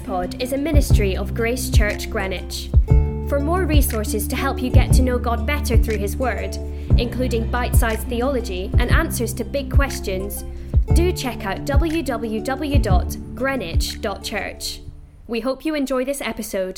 GracePod is a ministry of Grace Church Greenwich. For more resources to help you get to know God better through His Word, including bite-sized theology and answers to big questions, do check out www.greenwich.church. We hope you enjoy this episode.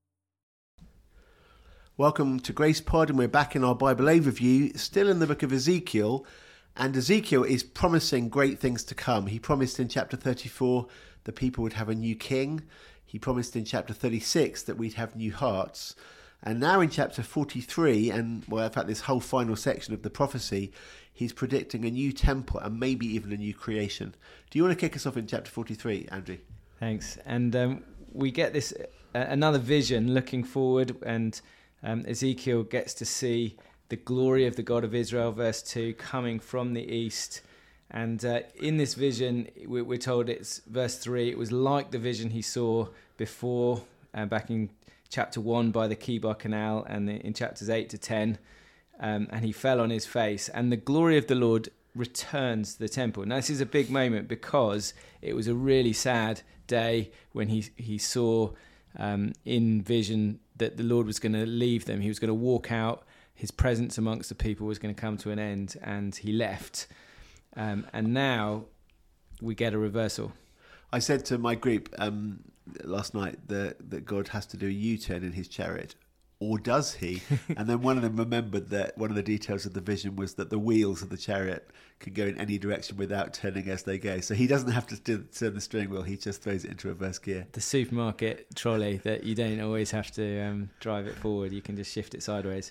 Welcome to GracePod, and we're back in our Bible overview, still in the book of Ezekiel. And Ezekiel is promising great things to come. He promised in chapter 34 the people would have a new king. He promised in chapter 36 that we'd have new hearts. And now in chapter 43, and well, in fact, this whole final section of the prophecy, he's predicting a new temple and maybe even a new creation. Do you want to kick us off in chapter 43, Andrew? Thanks. And we get this another vision looking forward, and Ezekiel gets to see the glory of the God of Israel, verse 2, coming from the east. And in this vision, we're told it's verse 3, it was like the vision he saw before, back in chapter 1 by the Kibar Canal, and in chapters 8 to 10, and he fell on his face. And the glory of the Lord returns to the temple. Now, this is a big moment because it was a really sad day when he saw in vision that the Lord was going to leave them. He was going to walk out. His presence amongst the people was going to come to an end, and he left. And now we get a reversal. I said to my group last night that God has to do a U-turn in his chariot, or does he? And then one of them remembered that one of the details of the vision was that the wheels of the chariot can go in any direction without turning as they go. So he doesn't have to turn the steering wheel, he just throws it into reverse gear. The supermarket trolley that you don't always have to drive it forward, you can just shift it sideways.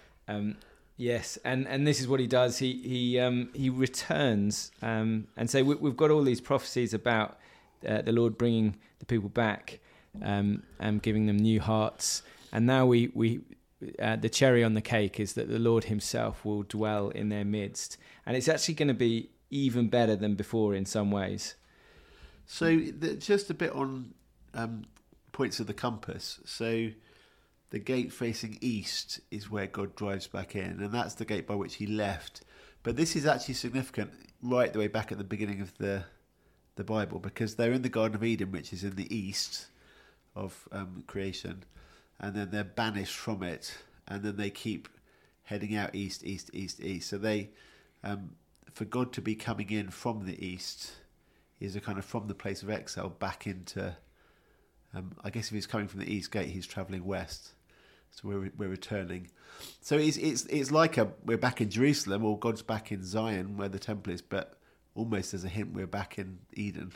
Yes, and this is what he does. He returns, and so we've got all these prophecies about the Lord bringing the people back, and giving them new hearts. And now we the cherry on the cake is that the Lord Himself will dwell in their midst, and it's actually going to be even better than before in some ways. So just a bit on points of the compass. So the gate facing east is where God drives back in, and that's the gate by which he left. But this is actually significant right the way back at the beginning of the Bible, because they're in the Garden of Eden, which is in the east of creation, and then they're banished from it, and then they keep heading out east. So they, for God to be coming in from the east, is a kind of from the place of exile back into. I guess if he's coming from the east gate, he's travelling west. So we're returning. So it's like we're back in Jerusalem, or God's back in Zion where the temple is, but almost as a hint we're back in Eden.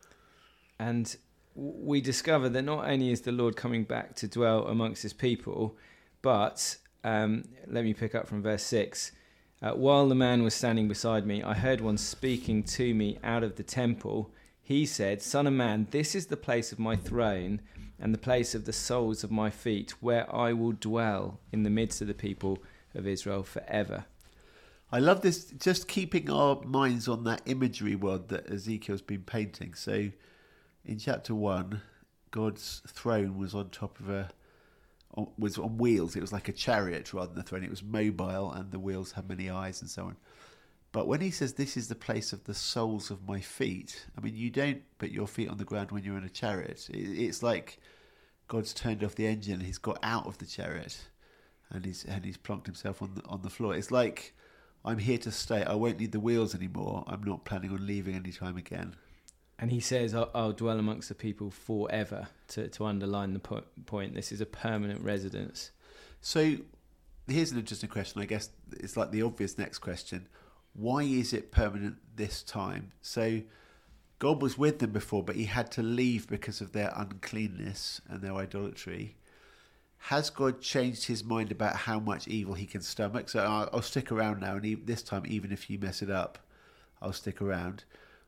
And we discover that not only is the Lord coming back to dwell amongst his people, but let me pick up from verse 6. While the man was standing beside me, I heard one speaking to me out of the temple. He said, "Son of man, this is the place of my throne and the place of the soles of my feet, where I will dwell in the midst of the people of Israel forever." I love this, just keeping our minds on that imagery world that Ezekiel's been painting. So in chapter 1, God's throne was on top of was on wheels. It was like a chariot rather than a throne. It was mobile, and the wheels had many eyes and so on. But when he says, "This is the place of the soles of my feet," I mean, you don't put your feet on the ground when you're in a chariot. It's like God's turned off the engine. He's got out of the chariot, and he's plonked himself on the floor. It's like, I'm here to stay. I won't need the wheels anymore. I'm not planning on leaving any time again. And he says, I'll dwell amongst the people forever, to underline the point. This is a permanent residence. So here's an interesting question. I guess it's like the obvious next question. Why is it permanent this time? So God was with them before, but he had to leave because of their uncleanness and their idolatry. Has God changed his mind about how much evil he can stomach? So I'll stick around now, and this time, even if you mess it up, I'll stick around.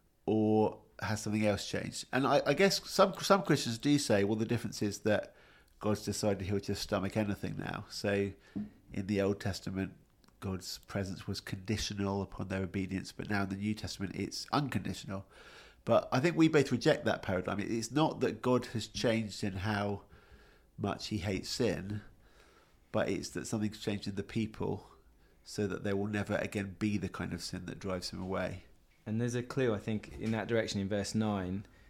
Or has something else changed? And I guess some Christians do say, well, the difference is that God's decided he'll just stomach anything now. So in the Old Testament, God's presence was conditional upon their obedience, but now in the New Testament it's unconditional. But I think we both reject that paradigm. It's not that God has changed in how much he hates sin, but it's that something's changed in the people so that there will never again be the kind of sin that drives him away. And there's a clue, I think, in that direction in verse 9,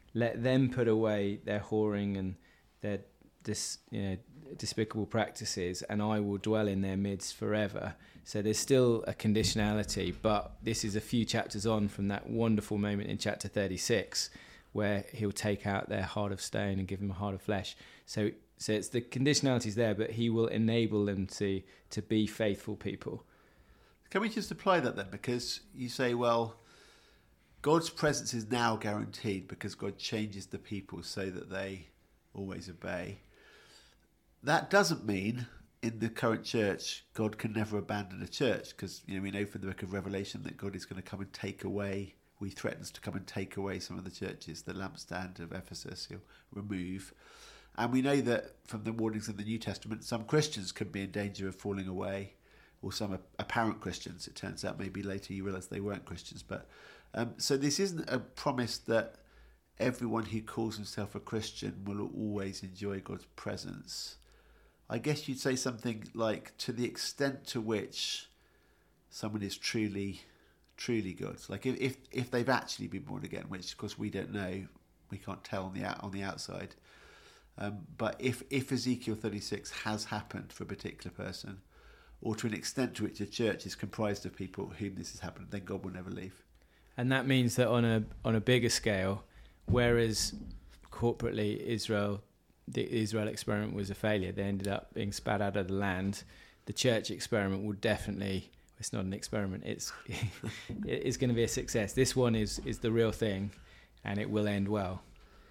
let them put away their whoring and their despicable practices, and I will dwell in their midst forever. So there's still a conditionality, but this is a few chapters on from that wonderful moment in chapter 36 where he'll take out their heart of stone and give them a heart of flesh. So it's the conditionality's there, but he will enable them to be faithful people. Can we just apply that then? Because you say, well, God's presence is now guaranteed because God changes the people so that they always obey. That doesn't mean in the current church God can never abandon a church, because we know from the book of Revelation that God is going to come and take away. He threatens to come and take away some of the churches. The lampstand of Ephesus he'll remove. And we know that from the warnings of the New Testament, some Christians can be in danger of falling away, or some apparent Christians. It turns out maybe later you realise they weren't Christians. But so this isn't a promise that everyone who calls himself a Christian will always enjoy God's presence. I guess you'd say something like, to the extent to which someone is truly God's. Like if they've actually been born again, which of course we don't know, we can't tell on the outside. But if Ezekiel 36 has happened for a particular person, or to an extent to which a church is comprised of people whom this has happened, then God will never leave. And that means that on a bigger scale, whereas corporately the Israel experiment was a failure, they ended up being spat out of the land, the church experiment will definitely, it's not an experiment, it's going to be a success. This one is the real thing, and it will end well.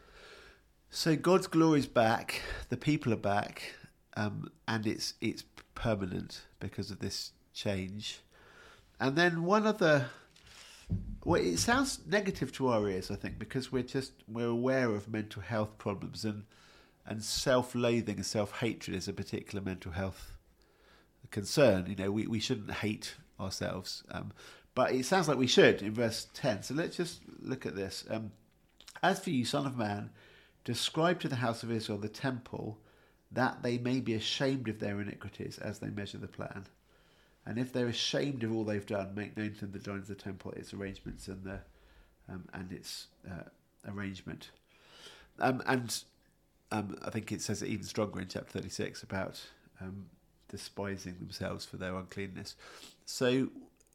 So God's glory is back, the people are back, and it's permanent because of this change. And then one other, well, it sounds negative to our ears, I think, because we're aware of mental health problems, and self-loathing and self-hatred is a particular mental health concern. We shouldn't hate ourselves, but it sounds like we should in verse 10. So let's just look at this. As for you, son of man, describe to the house of Israel the temple, that they may be ashamed of their iniquities as they measure the plan. And if they're ashamed of all they've done, make known to them the design of the temple, its arrangements, and its arrangement. I think it says it even stronger in chapter 36 about despising themselves for their uncleanness. So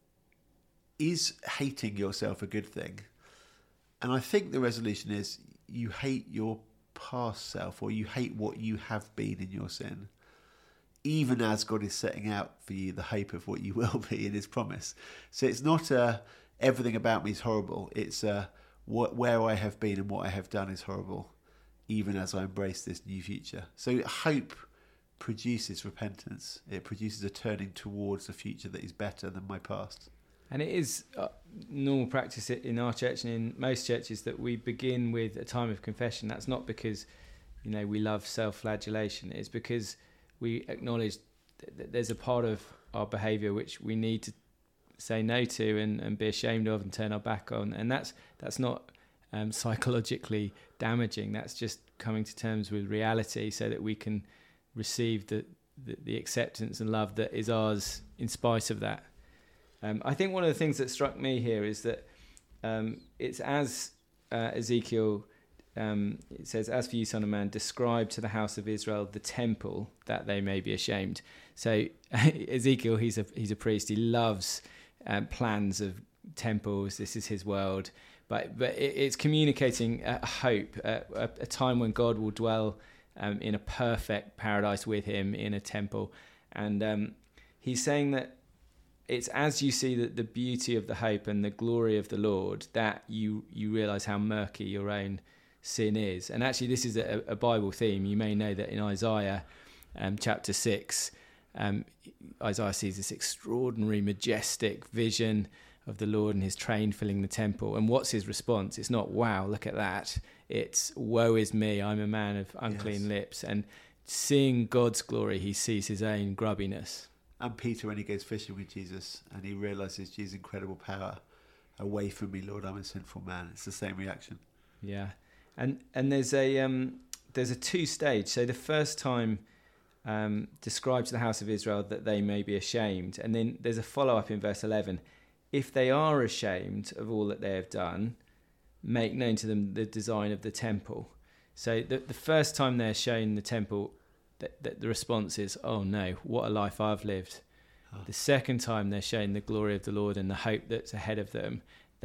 is hating yourself a good thing? And I think the resolution is you hate your past self, or you hate what you have been in your sin, even as God is setting out for you the hope of what you will be in his promise. So it's not everything about me is horrible. It's where I have been and what I have done is horrible, even as I embrace this new future. So hope produces repentance. It produces a turning towards a future that is better than my past. And it is normal practice in our church and in most churches that we begin with a time of confession. That's not because, we love self-flagellation. It's because we acknowledge that there's a part of our behaviour which we need to say no to and be ashamed of and turn our back on. And that's not psychologically damaging. That's just coming to terms with reality so that we can receive the acceptance and love that is ours in spite of that. I think one of the things that struck me here is that it's as Ezekiel, it says, as for you, son of man, describe to the house of Israel the temple, that they may be ashamed. So Ezekiel, he's a priest. He loves plans of temples. This is his world. But it's communicating a hope, a time when God will dwell in a perfect paradise with him in a temple. And he's saying that it's as you see the beauty of the hope and the glory of the Lord that you realise how murky your own sin is. And actually this is a Bible theme. You may know that in Isaiah chapter 6, Isaiah sees this extraordinary, majestic vision of the Lord and his train filling the temple. And what's his response? It's not, wow, look at that. It's, woe is me, I'm a man of unclean lips. And seeing God's glory, he sees his own grubbiness. And Peter, when he goes fishing with Jesus and he realises Jesus' incredible power, away from me, Lord, I'm a sinful man. It's the same reaction. Yeah. And there's a two-stage. So the first time describe to the house of Israel that they may be ashamed. And then there's a follow-up in verse 11. If they are ashamed of all that they have done, make known to them the design of the temple. So the first time they're shown the temple, that the response is, oh no, what a life I've lived. The second time they're shown the glory of the Lord and the hope that's ahead of them,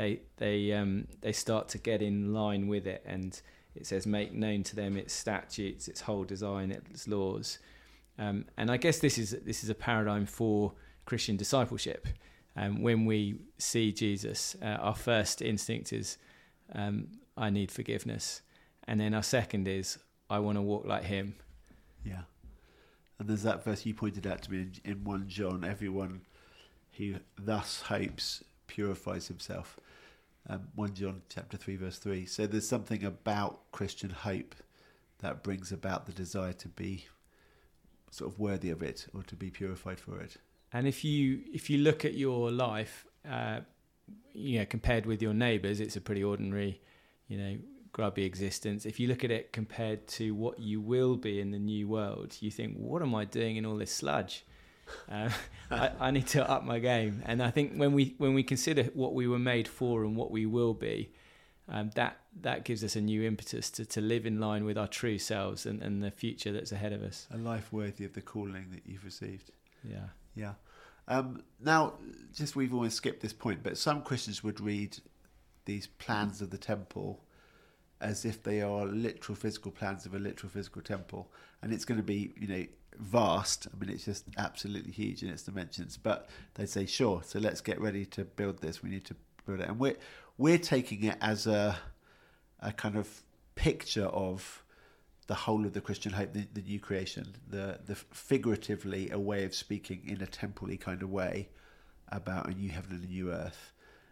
they start to get in line with it, and it says make known to them its statutes, its whole design, its laws. And I guess this is a paradigm for Christian discipleship. When we see Jesus, our first instinct is, I need forgiveness. And then our second is, I want to walk like him. Yeah. And there's that verse you pointed out to me in 1 John, everyone who thus hopes purifies himself. 1 John chapter 3 verse 3. So there's something about Christian hope that brings about the desire to be sort of worthy of it, or to be purified for it. And if you look at your life, compared with your neighbours, it's a pretty ordinary, grubby existence. If you look at it compared to what you will be in the new world, you think, what am I doing in all this sludge? I need to up my game. And I think when we consider what we were made for and what we will be, that gives us a new impetus to live in line with our true selves and the future that's ahead of us. A life worthy of the calling that you've received. Yeah. Now, we've always skipped this point, but some Christians would read these plans of the temple as if they are literal physical plans of a literal physical temple, and it's going to be, vast. I mean, it's just absolutely huge in its dimensions. But they say, sure, so let's get ready to build this. We need to build it, and we're taking it as a kind of picture of the whole of the Christian hope, the new creation, the figuratively a way of speaking in a temple-y kind of way about a new heaven and a new earth.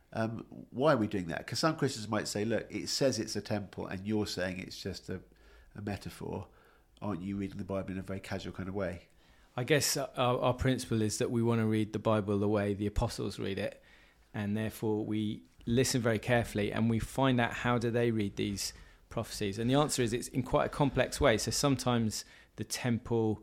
Why are we doing that? Because some Christians might say, look, it says it's a temple and you're saying it's just a metaphor. Aren't you reading the Bible in a very casual kind of way? I guess our principle is that we want to read the Bible the way the apostles read it, and therefore we listen very carefully and we find out how do they read these prophecies. And the answer is it's in quite a complex way. So sometimes the temple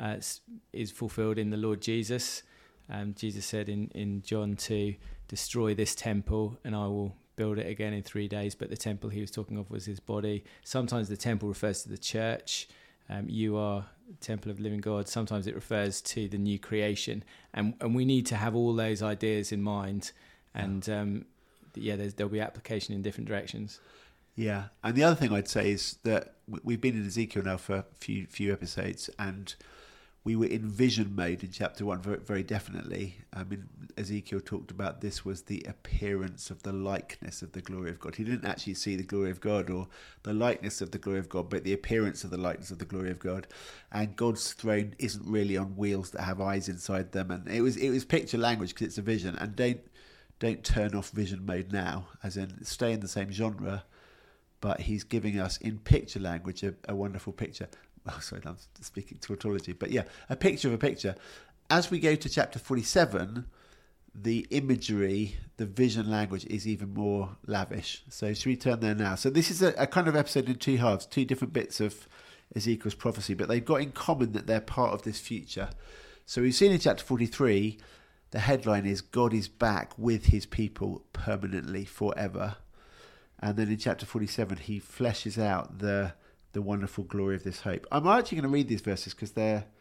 is fulfilled in the Lord Jesus. Jesus said in John 2, destroy this temple and I will build it again in 3 days. But the temple he was talking of was his body. Sometimes the temple refers to the church. You are the temple of the living God. Sometimes it refers to the new creation. And we need to have all those ideas in mind. And there'll be application in different directions. Yeah. And the other thing I'd say is that we've been in Ezekiel now for a few episodes, and we were in vision mode in chapter 1 very, very definitely. I mean, Ezekiel talked about this was the appearance of the likeness of the glory of God. He didn't actually see the glory of God or the likeness of the glory of God, but the appearance of the likeness of the glory of God. And God's throne isn't really on wheels that have eyes inside them. And it was picture language because it's a vision. And don't turn off vision mode now, as in stay in the same genre, but he's giving us in picture language a wonderful picture. Oh, sorry, I'm speaking tautology. But yeah, a picture of a picture. As we go to chapter 47, the imagery, the vision language is even more lavish. So should we turn there now? So this is a kind of episode in two halves, two different bits of Ezekiel's prophecy, but they've got in common that they're part of this future. So we've seen in chapter 43, the headline is God is back with his people permanently forever. And then in chapter 47, he fleshes out the wonderful glory of this hope. I'm actually going to read these verses because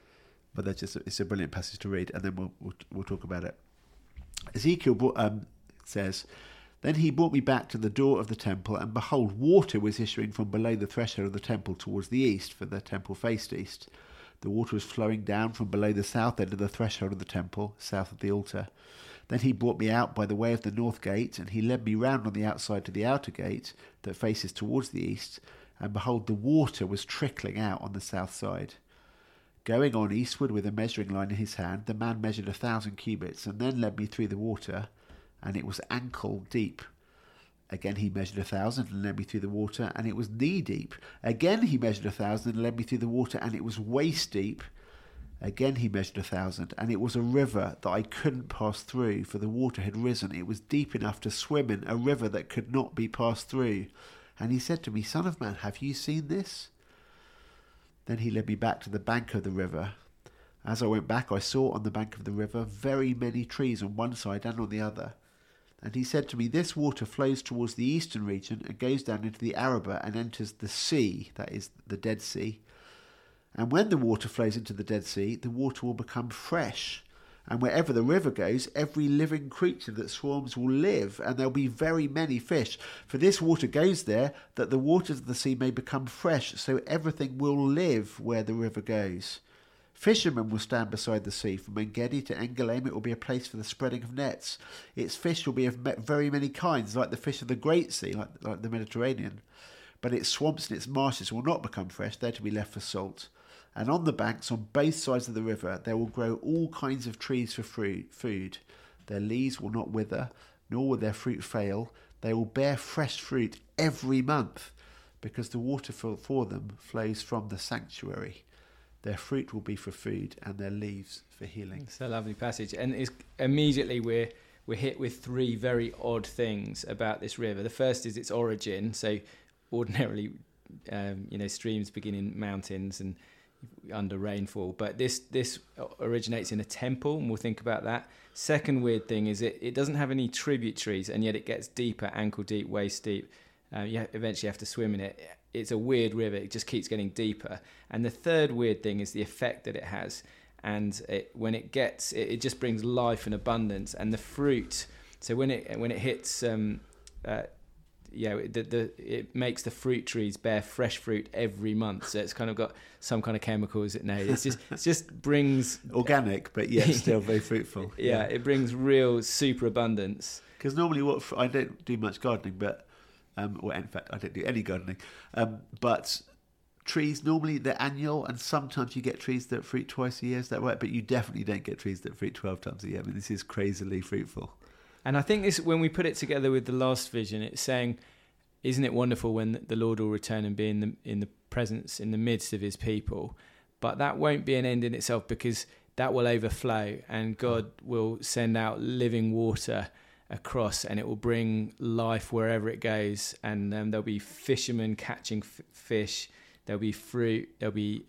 it's a brilliant passage to read, and then we'll talk about it. Ezekiel says, then he brought me back to the door of the temple, and behold, water was issuing from below the threshold of the temple towards the east, for the temple faced east. The water was flowing down from below the south end of the threshold of the temple, south of the altar. Then he brought me out by the way of the north gate, and he led me round on the outside to the outer gate that faces towards the east, and behold, the water was trickling out on the south side. Going on eastward with a measuring line in his hand, the man measured 1,000 cubits, and then led me through the water, and it was ankle deep. Again he measured 1,000 and led me through the water, and it was knee deep. Again he measured 1,000 and led me through the water, and it was waist deep. Again he measured 1,000, and it was a river that I couldn't pass through, for the water had risen. It was deep enough to swim in, a river that could not be passed through. And he said to me, Son of man, have you seen this? Then he led me back to the bank of the river. As I went back, I saw on the bank of the river very many trees on one side and on the other. And he said to me, this water flows towards the eastern region and goes down into the Arabah and enters the sea, that is the Dead Sea. And when the water flows into the Dead Sea, the water will become fresh. And wherever the river goes, every living creature that swarms will live, and there'll be very many fish. For this water goes there, that the waters of the sea may become fresh, so everything will live where the river goes. Fishermen will stand beside the sea. From En-Gedi to En-Gelaim it will be a place for the spreading of nets. Its fish will be of very many kinds, like the fish of the Great Sea, like the Mediterranean. But its swamps and its marshes will not become fresh, they're to be left for salt. And on the banks, on both sides of the river, there will grow all kinds of trees for food. Their leaves will not wither, nor will their fruit fail. They will bear fresh fruit every month, because the water for them flows from the sanctuary. Their fruit will be for food, and their leaves for healing. It's a lovely passage. And immediately we're hit with three very odd things about this river. The first is its origin. So ordinarily, streams begin in mountains and under rainfall, but this originates in a temple, and we'll think about that. Second weird thing is it doesn't have any tributaries, and yet it gets deeper, ankle deep, waist deep. You eventually have to swim in it. It's a weird river. It just keeps getting deeper. And the third weird thing is the effect that it has. And when it gets, it just brings life and abundance. And the fruit. So when it hits, it makes the fruit trees bear fresh fruit every month. So it's kind of got some kind of chemicals in it. It just brings organic, but yet still very fruitful. Yeah, it brings real super abundance. Because normally, I don't do much gardening, but in fact, I don't do any gardening. But trees normally they're annual, and sometimes you get trees that fruit twice a year. Is that right? But you definitely don't get trees that fruit 12 times a year. I mean, this is crazily fruitful. And I think this, when we put it together with the last vision, it's saying, isn't it wonderful when the Lord will return and be in the presence, in the midst of his people? But that won't be an end in itself, because that will overflow, and God will send out living water across, and it will bring life wherever it goes. And there'll be fishermen catching fish, there'll be fruit, there'll be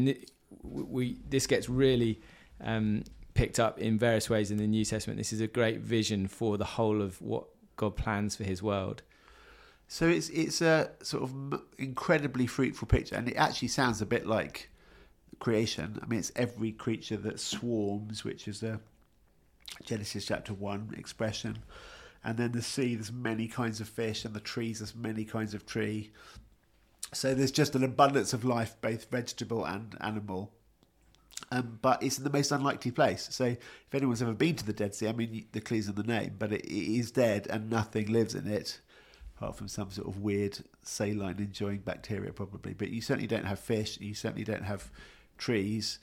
this gets really picked up in various ways in the New Testament. This is a great vision for the whole of what God plans for his world. So it's a sort of incredibly fruitful picture, and it actually sounds a bit like creation. I mean, it's every creature that swarms, which is a Genesis chapter 1 expression. And then the sea, there's many kinds of fish, and the trees, there's many kinds of tree. So there's just an abundance of life, both vegetable and animal. But it's in the most unlikely place. So if anyone's ever been to the Dead Sea, I mean, the clue's in the name, but it is dead and nothing lives in it, apart from some sort of weird saline enjoying bacteria probably. But you certainly don't have fish, you certainly don't have trees.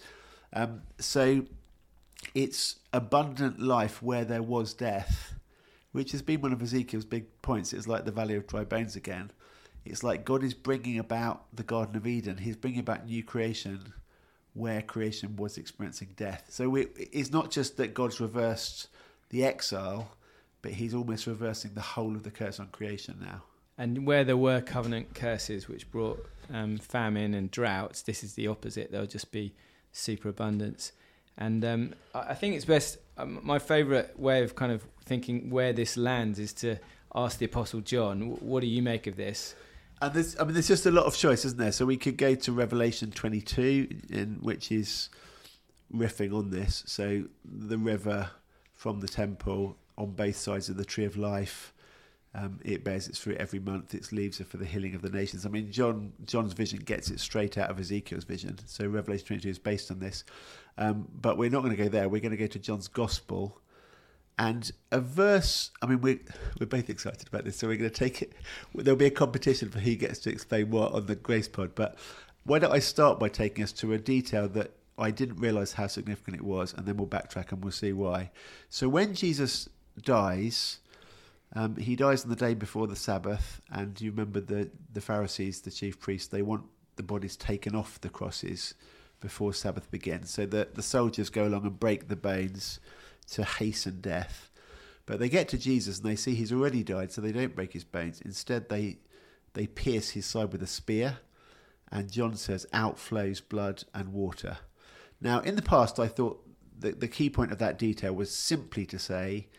So it's abundant life where there was death, which has been one of Ezekiel's big points. It's like the Valley of Dry Bones again. It's like God is bringing about the Garden of Eden. He's bringing about new creation where creation was experiencing death. So it's not just that God's reversed the exile, but he's almost reversing the whole of the curse on creation now. And where there were covenant curses which brought famine and droughts, this is the opposite. There'll just be superabundance. And I think it's best, my favourite way of kind of thinking where this lands is to ask the Apostle John, what do you make of this? And there's just a lot of choice, isn't there? So we could go to Revelation 22, which is riffing on this. So the river from the temple on both sides of the tree of life, it bears its fruit every month. Its leaves are for the healing of the nations. I mean, John's vision gets it straight out of Ezekiel's vision. So Revelation 22 is based on this. But we're not going to go there. We're going to go to John's Gospel. And a verse, I mean, we're both excited about this, so we're going to take it. There'll be a competition for who gets to explain what on the Grace Pod. But why don't I start by taking us to a detail that I didn't realise how significant it was, and then we'll backtrack and we'll see why. So when Jesus dies, he dies on the day before the Sabbath, and you remember the Pharisees, the chief priests, they want the bodies taken off the crosses before Sabbath begins. So the soldiers go along and break the bones to hasten death. But they get to Jesus and they see he's already died, so they don't break his bones. Instead, they pierce his side with a spear, and John says, out flows blood and water. Now, in the past, I thought that the key point of that detail was simply to say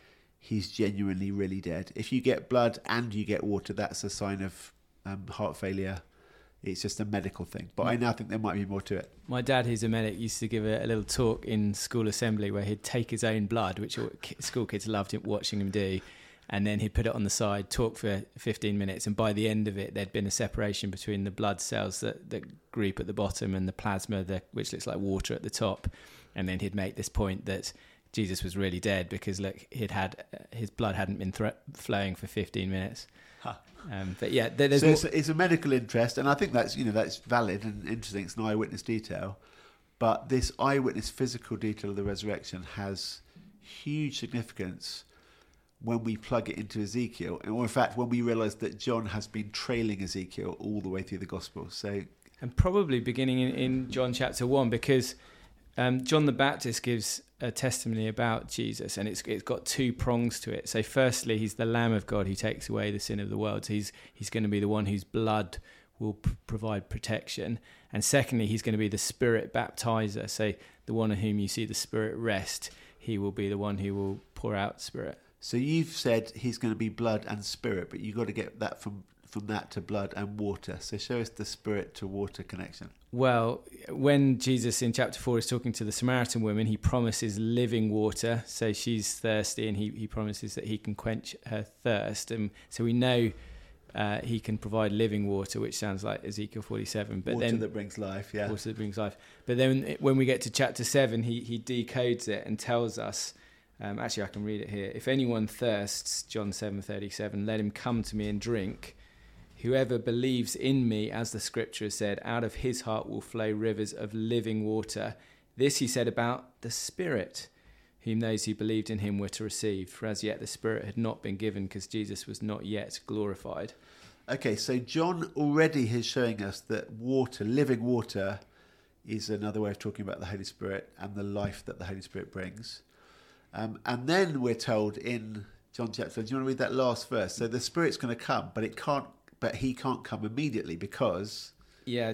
he's genuinely really dead. If you get blood and you get water, that's a sign of heart failure. It's just a medical thing. But I now think there might be more to it. My dad, who's a medic, used to give a little talk in school assembly where he'd take his own blood, which all school kids loved watching him do, and then he'd put it on the side, talk for 15 minutes, and by the end of it, there'd been a separation between the blood cells that group at the bottom and the plasma, which looks like water at the top. And then he'd make this point that Jesus was really dead because, look, his blood hadn't been flowing for 15 minutes. Huh. But yeah, it's a medical interest, and I think that's valid and interesting. It's an eyewitness detail, but this eyewitness physical detail of the resurrection has huge significance when we plug it into Ezekiel, or in fact, when we realise that John has been trailing Ezekiel all the way through the Gospel. And probably beginning in John chapter 1, because John the Baptist gives a testimony about Jesus, and it's got two prongs to it. So firstly, he's the Lamb of God who takes away the sin of the world. So he's going to be the one whose blood will provide protection. And secondly, he's going to be the Spirit baptizer. So the one on whom you see the Spirit rest, he will be the one who will pour out Spirit. So you've said he's going to be blood and spirit, but you've got to get that from that to blood and water. So show us the spirit to water connection. Well, when Jesus in chapter 4 is talking to the Samaritan woman, he promises living water. So she's thirsty, and he promises that he can quench her thirst. And so we know he can provide living water, which sounds like Ezekiel 47. But water that brings life, yeah. Water that brings life. But then when we get to chapter 7, he decodes it and tells us, actually I can read it here. If anyone thirsts, John 7:37, let him come to me and drink. Whoever believes in me, as the scripture has said, out of his heart will flow rivers of living water. This he said about the Spirit, whom those who believed in him were to receive. For as yet the Spirit had not been given because Jesus was not yet glorified. Okay, so John already is showing us that water, living water, is another way of talking about the Holy Spirit and the life that the Holy Spirit brings. And then we're told in John chapter, do you want to read that last verse? So the Spirit's going to come, but he can't come immediately because... Yeah,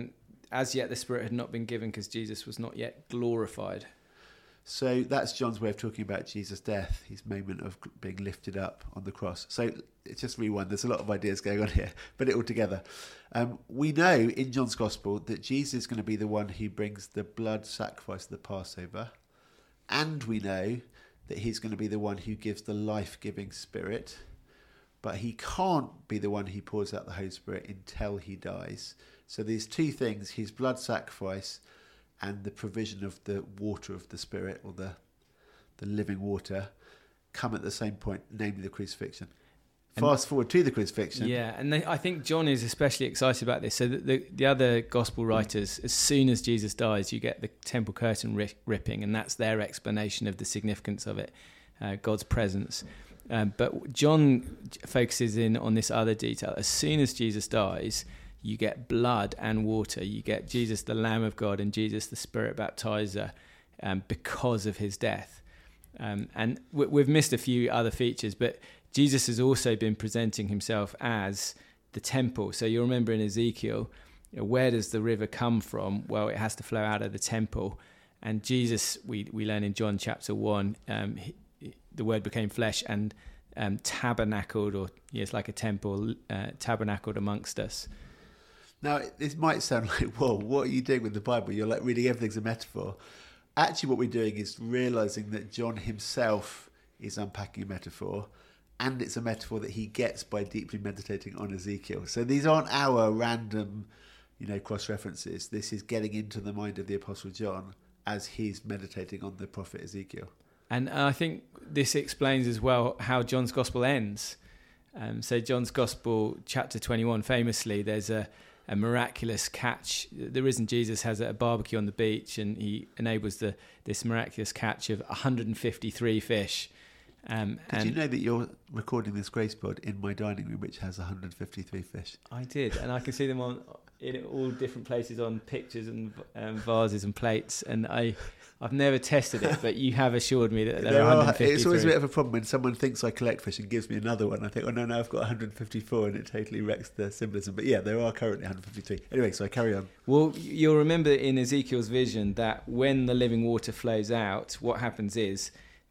as yet the Spirit had not been given because Jesus was not yet glorified. So that's John's way of talking about Jesus' death, his moment of being lifted up on the cross. So it's just rewind. There's a lot of ideas going on here. Put it all together. We know in John's Gospel that Jesus is going to be the one who brings the blood sacrifice of the Passover. And we know that he's going to be the one who gives the life-giving Spirit. But he can't be the one who pours out the Holy Spirit until he dies. So there's two things, his blood sacrifice and the provision of the water of the Spirit, or the living water, come at the same point, namely the crucifixion. Fast forward to the crucifixion. Yeah, and I think John is especially excited about this. So the other gospel writers, as soon as Jesus dies, you get the temple curtain ripping, and that's their explanation of the significance of it, God's presence. But John focuses in on this other detail. As soon as Jesus dies, you get blood and water. You get Jesus, the Lamb of God, and Jesus, the Spirit baptizer, because of his death. And we've missed a few other features, but Jesus has also been presenting himself as the temple. So you'll remember in Ezekiel, where does the river come from? Well, it has to flow out of the temple. And Jesus, we learn in John chapter 1, the word became flesh and tabernacled, or it's like a temple, tabernacled amongst us. Now, this might sound like, whoa, what are you doing with the Bible? You're like reading everything's a metaphor. Actually, what we're doing is realising that John himself is unpacking a metaphor, and it's a metaphor that he gets by deeply meditating on Ezekiel. So these aren't our random, cross-references. This is getting into the mind of the Apostle John as he's meditating on the prophet Ezekiel. And I think this explains as well how John's Gospel ends. So John's Gospel, chapter 21, famously, there's a miraculous catch. The risen Jesus has a barbecue on the beach, and he enables this miraculous catch of 153 fish. Did you know that you're recording this Grace Pod in my dining room, which has 153 fish? I did, and I can see them in all different places on pictures and vases and plates, and I've never tested it, but you have assured me that there are 153. It's always a bit of a problem when someone thinks I collect fish and gives me another one. I think, oh no, I've got 154, and it totally wrecks the symbolism. But yeah, there are currently 153. Anyway, so I carry on. Well, you'll remember in Ezekiel's vision that when the living water flows out, what happens is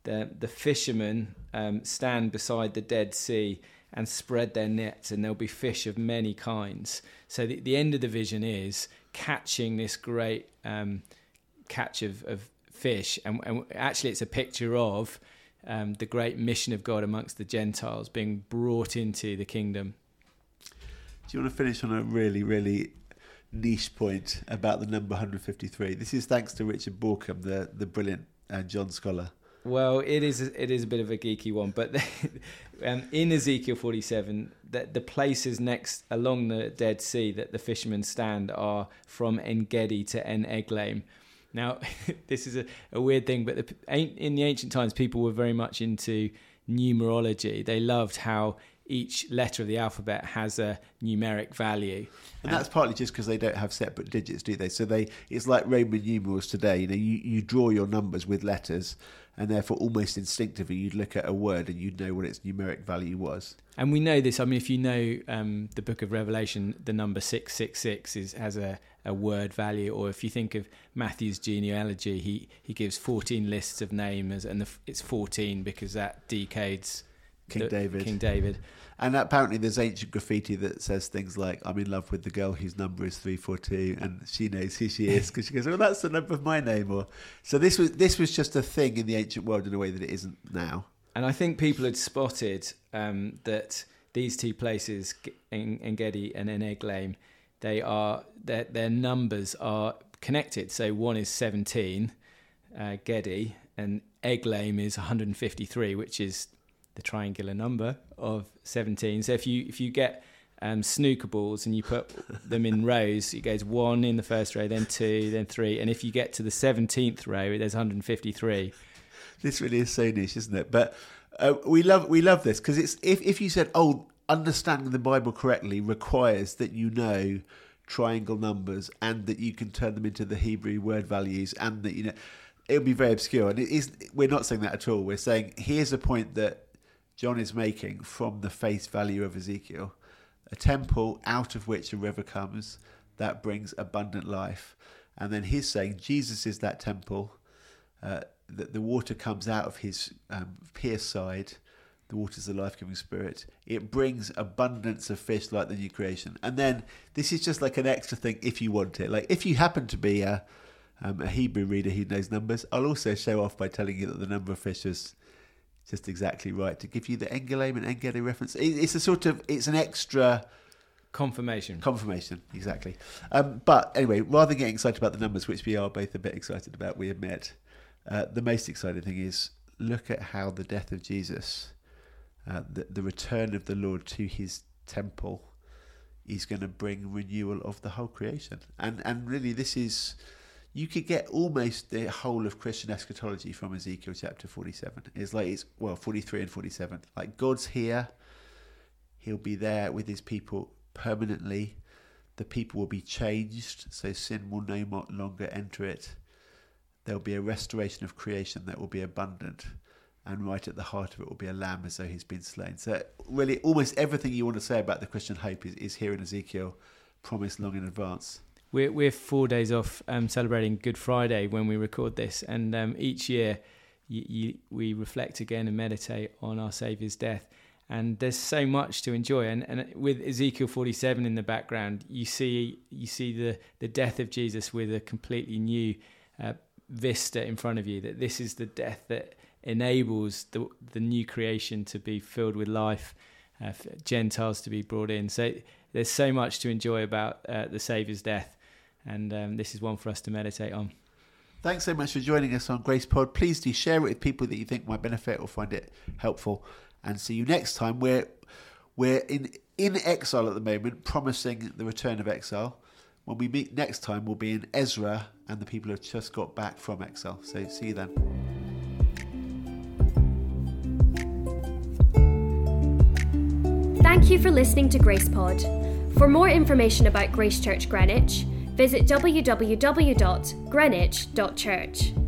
the fishermen stand beside the Dead Sea and spread their nets, and there'll be fish of many kinds. So the end of the vision is catching this great catch of fish, and actually it's a picture of the great mission of God amongst the Gentiles being brought into the kingdom. Do you want to finish on a really, really niche point about the number 153? This is thanks to Richard Borkham, the brilliant John scholar. Well, it is a bit of a geeky one, but in Ezekiel 47, the places next along the Dead Sea that the fishermen stand are from En-Gedi to En-Eglaim. Now, this is a weird thing, but in the ancient times, people were very much into numerology. They loved how each letter of the alphabet has a numeric value. And that's partly just because they don't have separate digits, do they? So it's like Roman numerals today. You draw your numbers with letters, and therefore almost instinctively you'd look at a word and you'd know what its numeric value was. And we know this. I mean, if you know the book of Revelation, the number 666 has a word value. Or if you think of Matthew's genealogy, he gives 14 lists of names, and it's 14 because that decodes King David. And apparently there's ancient graffiti that says things like, I'm in love with the girl whose number is 342, and she knows who she is because she goes, well, that's the number of my name. So this was just a thing in the ancient world in a way that it isn't now. And I think people had spotted that these two places, En-Gedi and En-Eglaim, their numbers are connected. So one is 17, Gedi, and Eglaim is 153, which is the triangular number of 17. So if you get snooker balls and you put them in rows, it goes 1 in the first row, then 2, then 3, and if you get to the 17th row, there's 153. This really is so niche, isn't it? But we love this because it's if you said, understanding the Bible correctly requires that you know triangle numbers and that you can turn them into the Hebrew word values, and that it'll be very obscure. And we're not saying that at all. We're saying here's a point that John is making from the face value of Ezekiel: a temple out of which a river comes that brings abundant life. And then he's saying Jesus is that temple, that the water comes out of his pierced side. The water is the life-giving spirit. It brings abundance of fish like the new creation. And then this is just like an extra thing if you want it. Like if you happen to be a Hebrew reader who knows numbers, I'll also show off by telling you that the number of fish is just exactly right to give you the En-Eglaim and En-Gedi reference. It's an extra confirmation, exactly. But anyway, rather than getting excited about the numbers, which we are both a bit excited about, we admit, the most exciting thing is look at how the death of Jesus, the return of the Lord to his temple, is going to bring renewal of the whole creation. And really, this is, you could get almost the whole of Christian eschatology from Ezekiel chapter 47. It's 43 and 47. Like, God's here. He'll be there with his people permanently. The people will be changed, so sin will no longer enter it. There'll be a restoration of creation that will be abundant. And right at the heart of it will be a lamb as though he's been slain. So really, almost everything you want to say about the Christian hope is here in Ezekiel, promised long in advance. We're 4 days off celebrating Good Friday when we record this, and each year we reflect again and meditate on our Saviour's death. And there's so much to enjoy. And with Ezekiel 47 in the background, you see the death of Jesus with a completely new vista in front of you. That this is the death that enables the new creation to be filled with life, Gentiles to be brought in. So there's so much to enjoy about the Saviour's death. And this is one for us to meditate on. Thanks so much for joining us on Grace Pod. Please do share it with people that you think might benefit or find it helpful. And see you next time. We're in exile at the moment, promising the return of exile. When we meet next time, we'll be in Ezra and the people have just got back from exile. So see you then. Thank you for listening to Grace Pod. For more information about Grace Church Greenwich, visit www.greenwich.church.